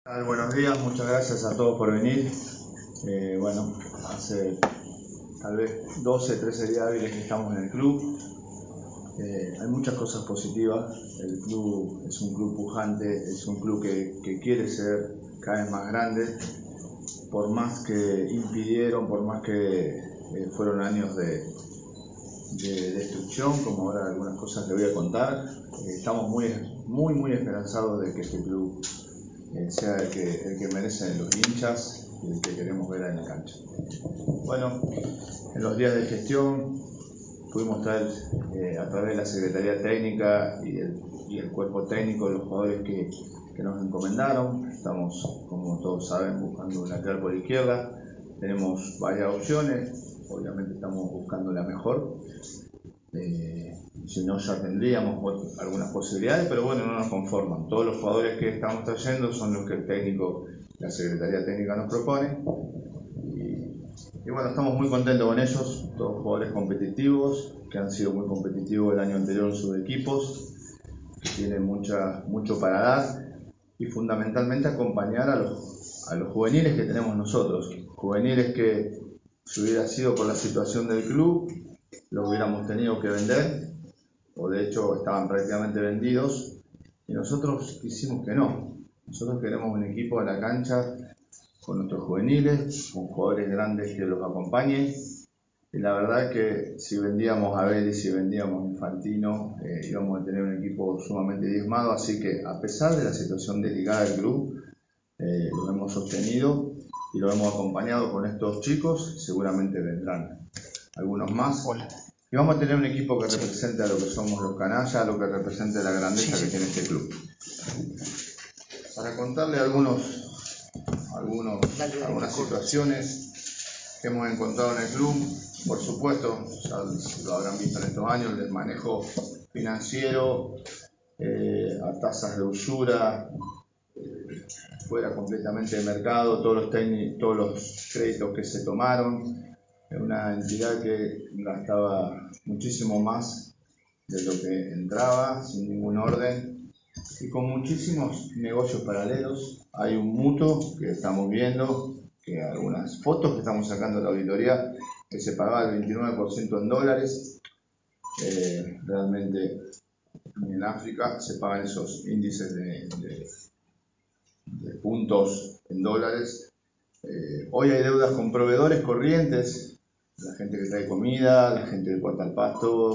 Buenos días, muchas gracias a todos por venir. Hace tal vez 12, 13 días hábiles que estamos en el club. Hay muchas cosas positivas. El club es un club pujante, es un club que quiere ser cada vez más grande. Por más que impidieron, por más que fueron años de destrucción, como ahora algunas cosas les voy a contar, estamos muy esperanzados de que este club sea el que merecen los hinchas y el que queremos ver en la cancha. Bueno, en los días de gestión pudimos traer a través de la Secretaría Técnica y el cuerpo técnico los jugadores que nos encomendaron. Estamos, como todos saben, buscando un lateral por izquierda. Tenemos varias opciones, obviamente estamos buscando la mejor. Si no, ya tendríamos algunas posibilidades, pero bueno, no nos conforman. Todos los jugadores que estamos trayendo son los que el técnico, la Secretaría Técnica nos propone. Y bueno, estamos muy contentos con ellos, todos jugadores competitivos, que han sido muy competitivos el año anterior en sus equipos, que tienen mucho para dar, y fundamentalmente acompañar a los juveniles que tenemos nosotros. Juveniles que, si hubiera sido por la situación del club, los hubiéramos tenido que vender, o de hecho estaban prácticamente vendidos, y nosotros quisimos que no. Nosotros queremos un equipo a la cancha con nuestros juveniles, con jugadores grandes que los acompañen, y la verdad es que si vendíamos a Vélez, si vendíamos a Infantino, íbamos a tener un equipo sumamente diezmado, así que a pesar de la situación delicada del club, lo hemos sostenido y lo hemos acompañado con estos chicos. Seguramente vendrán algunos más. Y vamos a tener un equipo que represente a lo que somos los canallas, a lo que represente la grandeza que tiene este club. Para contarle algunas situaciones que hemos encontrado en el club, por supuesto, ya lo habrán visto en estos años, el desmanejo financiero, a tasas de usura, fuera completamente de mercado, todos los créditos que se tomaron. Una entidad que gastaba muchísimo más de lo que entraba, sin ningún orden, y con muchísimos negocios paralelos. Hay un mutuo que estamos viendo, que algunas fotos que estamos sacando de la auditoría, que se pagaba el 29% en dólares. Realmente en África se pagan esos índices de puntos en dólares. Hoy hay deudas con proveedores corrientes, la gente que trae comida, la gente que corta el pasto,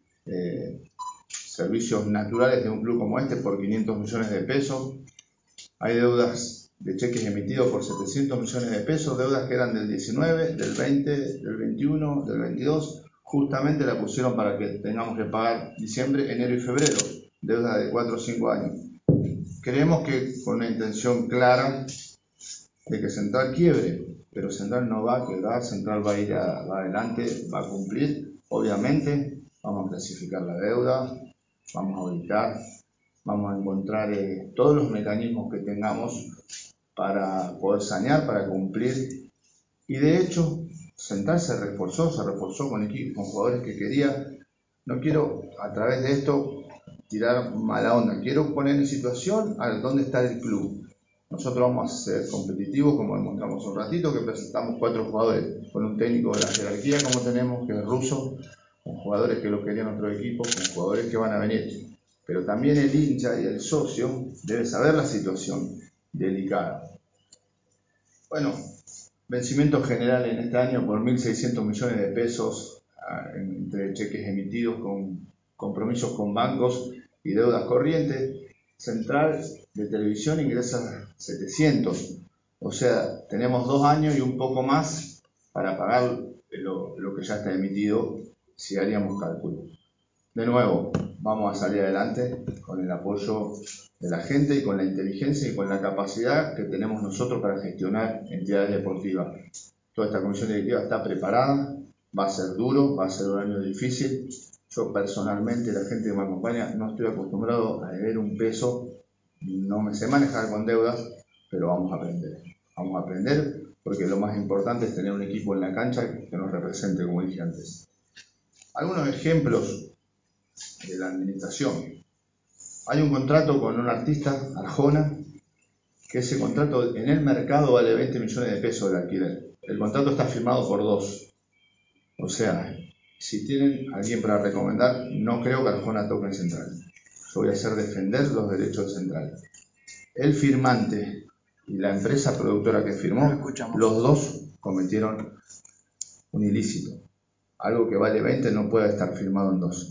servicios naturales de un club como este por 500 millones de pesos. Hay deudas de cheques emitidos por 700 millones de pesos, deudas que eran del 19, del 20, del 21, del 22. Justamente la pusieron para que tengamos que pagar diciembre, enero y febrero, deudas de 4 o 5 años. Creemos que con una intención clara de que Central quiebre, pero Central no va a quebrar, Central va adelante, va a cumplir. Obviamente vamos a clasificar la deuda, vamos a auditar, vamos a encontrar todos los mecanismos que tengamos para poder sanear, para cumplir. Y de hecho Central se reforzó con jugadores que quería. No quiero a través de esto tirar mala onda, quiero poner en situación a dónde está el club. Nosotros vamos a ser competitivos, como demostramos un ratito, que presentamos 4 jugadores, con un técnico de la jerarquía como tenemos, que es ruso, con jugadores que lo querían otro equipo, con jugadores que van a venir. Pero también el hincha y el socio debe saber la situación delicada. Bueno, vencimiento general en este año por 1.600 millones de pesos, entre cheques emitidos con compromisos con bancos y deudas corrientes. Central de televisión ingresa 700, o sea, tenemos 2 años y un poco más para pagar lo que ya está emitido, si haríamos cálculos. De nuevo, vamos a salir adelante con el apoyo de la gente y con la inteligencia y con la capacidad que tenemos nosotros para gestionar entidades deportivas. Toda esta comisión directiva está preparada, va a ser duro, va a ser un año difícil. Yo personalmente, la gente que me acompaña, no estoy acostumbrado a deber un peso, no me sé manejar con deudas, pero vamos a aprender. Vamos a aprender porque lo más importante es tener un equipo en la cancha que nos represente, como dije antes. Algunos ejemplos de la administración. Hay un contrato con un artista, Arjona, que ese contrato en el mercado vale 20 millones de pesos de alquiler. El contrato está firmado por 2. O sea, si tienen alguien para recomendar, no creo que Arjona toque en Central. Yo voy a hacer defender los derechos de Central. El firmante y la empresa productora que firmó, los dos cometieron un ilícito. Algo que vale 20 no puede estar firmado en 2.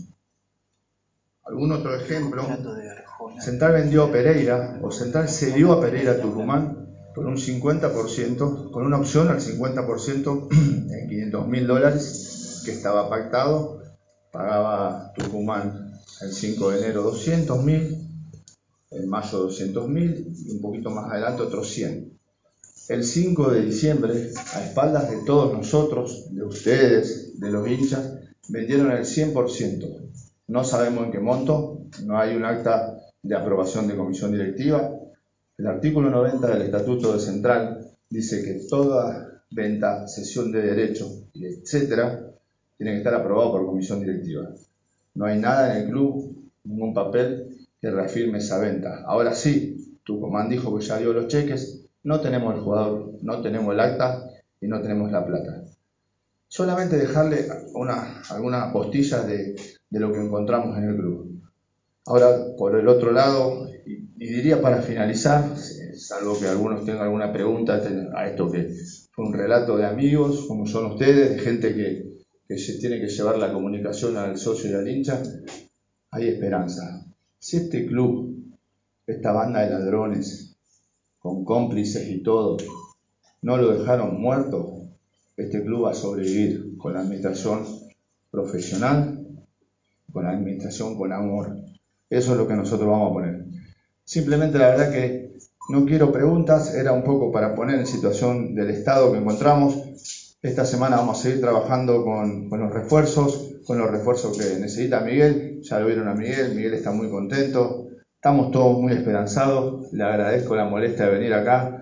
¿Algún otro ejemplo? Central vendió a Pereira, o Central cedió a Pereira Tucumán por un 50%, con una opción al 50% en $500.000 que estaba pactado. Pagaba Tucumán el 5 de enero 200.000, en mayo 200.000 y un poquito más adelante otros 100. El 5 de diciembre, a espaldas de todos nosotros, de ustedes, de los hinchas, vendieron el 100%. No sabemos en qué monto, no hay un acta de aprobación de comisión directiva. El artículo 90 del Estatuto de Central dice que toda venta, cesión de derechos, etcétera, tiene que estar aprobado por comisión directiva. No hay nada en el club, ningún papel que reafirme esa venta. Ahora sí, Tucumán dijo que ya dio los cheques, no tenemos el jugador, no tenemos el acta y no tenemos la plata. Solamente dejarle algunas postillas de lo que encontramos en el club. Ahora, por el otro lado, y diría para finalizar, salvo que algunos tengan alguna pregunta a esto que fue un relato de amigos, como son ustedes, de gente que se tiene que llevar la comunicación al socio y al hincha, hay esperanza. Si este club, esta banda de ladrones, con cómplices y todo, no lo dejaron muerto, este club va a sobrevivir con la administración profesional, con la administración con amor. Eso es lo que nosotros vamos a poner. Simplemente la verdad que no quiero preguntas, era un poco para poner en situación del estado que encontramos. Esta semana vamos a seguir trabajando con los refuerzos que necesita Miguel. Ya lo vieron a Miguel, Miguel está muy contento. Estamos todos muy esperanzados. Le agradezco la molestia de venir acá.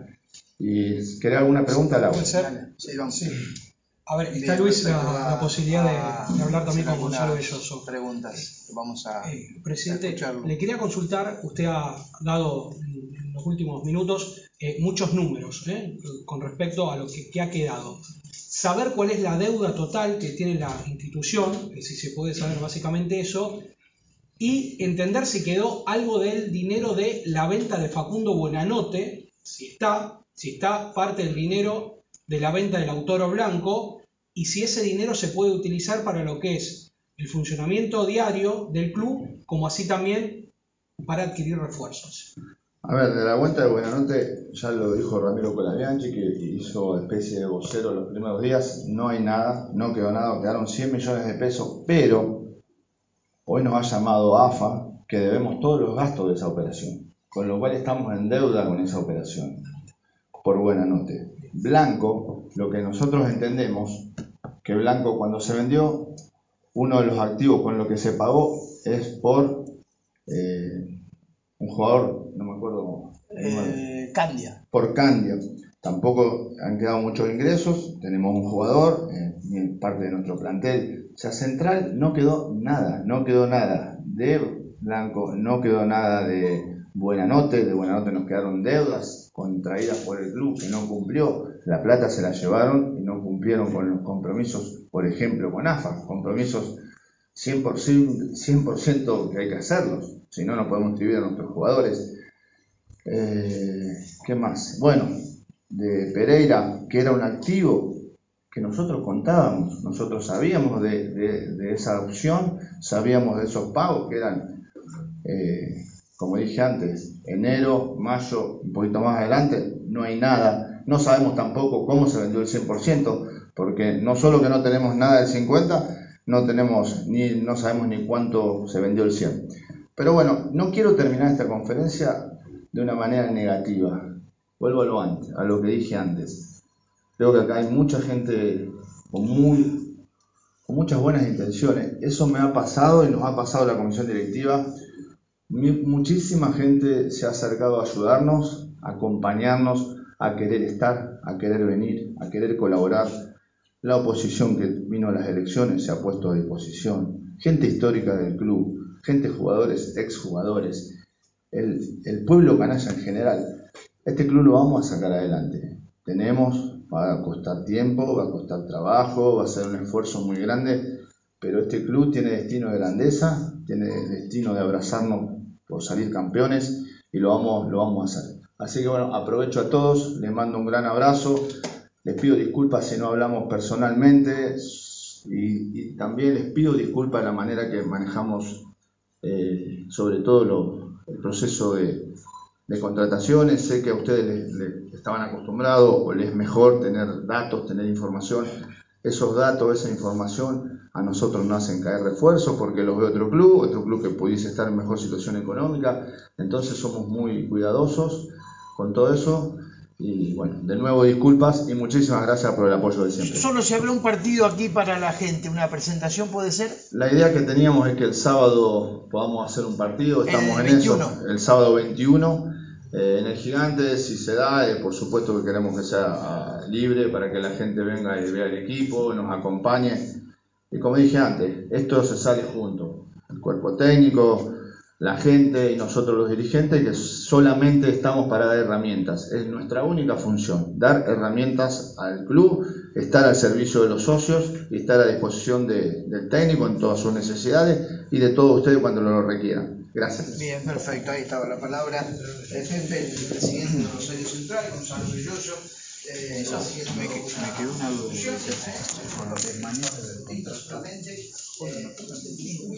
¿Y querés alguna pregunta, Laura? ¿Puede ser? Sí, vamos. Sí. A ver, está Luis la posibilidad de hablar también con Gonzalo Belloso. Preguntas, vamos a presidente, escucharlo. Le quería consultar, usted ha dado en los últimos minutos muchos números con respecto a lo que ha quedado. Saber cuál es la deuda total que tiene la institución, si se puede saber básicamente eso, y entender si quedó algo del dinero de la venta de Facundo Buenanote, si está parte del dinero de la venta del Lautaro Blanco, y si ese dinero se puede utilizar para lo que es el funcionamiento diario del club, como así también para adquirir refuerzos. A ver, de la cuenta de Buenanote, ya lo dijo Ramiro Colabianchi, que hizo especie de vocero los primeros días, no hay nada, no quedó nada, quedaron 100 millones de pesos, pero hoy nos ha llamado AFA que debemos todos los gastos de esa operación, con lo cual estamos en deuda con esa operación, por Buenanote. Blanco, lo que nosotros entendemos, que Blanco cuando se vendió, uno de los activos con lo que se pagó es por un jugador, no me acuerdo, Candia. por Candia. Tampoco han quedado muchos ingresos, tenemos un jugador, parte de nuestro plantel. O sea, Central no quedó nada de Blanco, no quedó nada de Buenanote nos quedaron deudas contraídas por el club que no cumplió, la plata se la llevaron y no cumplieron con los compromisos, por ejemplo con AFA, compromisos 100% que hay que hacerlos, si no, no podemos inscribir a nuestros jugadores. ¿Qué más? Bueno, de Pereira, que era un activo que nosotros contábamos, nosotros sabíamos de esa opción, sabíamos de esos pagos que eran, como dije antes, enero, mayo, un poquito más adelante, no hay nada, no sabemos tampoco cómo se vendió el 100%, porque no solo que no tenemos nada del 50%, no sabemos ni cuánto se vendió el 100%. Pero bueno, no quiero terminar esta conferencia de una manera negativa. Vuelvo a lo que dije antes. Creo que acá hay mucha gente con muchas buenas intenciones. Eso me ha pasado y nos ha pasado la comisión directiva. Muchísima gente se ha acercado a ayudarnos, a acompañarnos, a querer estar, a querer venir, a querer colaborar. La oposición que vino a las elecciones se ha puesto a disposición. Gente histórica del club, gente jugadores, exjugadores, el pueblo canalla en general. Este club lo vamos a sacar adelante. Va a costar tiempo, va a costar trabajo, va a ser un esfuerzo muy grande, pero este club tiene destino de grandeza, tiene destino de abrazarnos por salir campeones y lo vamos a hacer. Así que bueno, aprovecho a todos, les mando un gran abrazo, les pido disculpas si no hablamos personalmente y también les pido disculpas de la manera que manejamos sobre todo el proceso de contrataciones. Sé que a ustedes les estaban acostumbrados o les es mejor tener datos, tener información. Esos datos, esa información a nosotros nos hacen caer refuerzos porque los ve otro club que pudiese estar en mejor situación económica. Entonces somos muy cuidadosos con todo eso. Y bueno, de nuevo disculpas y muchísimas gracias por el apoyo de siempre. Solo se habrá un partido aquí para la gente, una presentación puede ser. La idea que teníamos es que el sábado podamos hacer un partido, estamos en eso, el sábado 21, en el Gigante, si se da, por supuesto que queremos que sea libre para que la gente venga y vea el equipo, nos acompañe. Y como dije antes, esto se sale junto, el cuerpo técnico, la gente y nosotros los dirigentes, que solamente estamos para dar herramientas. Es nuestra única función, dar herramientas al club, estar al servicio de los socios y estar a disposición del técnico en todas sus necesidades y de todos ustedes cuando lo requieran. Gracias. Bien, perfecto, ahí estaba la palabra. Jefe, el presidente de Rosario Central, Gonzalo Belloso. Me quedó una duda con lo que es mañana del contrato.